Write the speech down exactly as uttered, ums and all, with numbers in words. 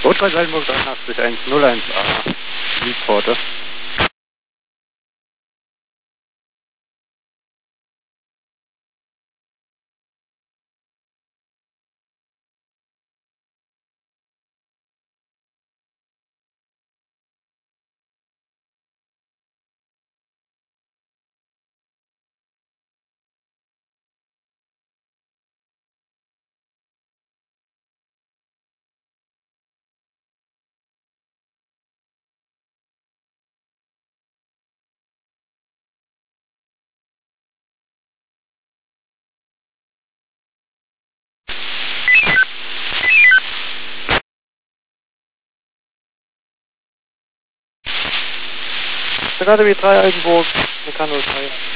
Rotwein Salzburg dreiundachtzig eins null eins A, Südpforte. Gerade wie drei Altenburg, Mekan null drei.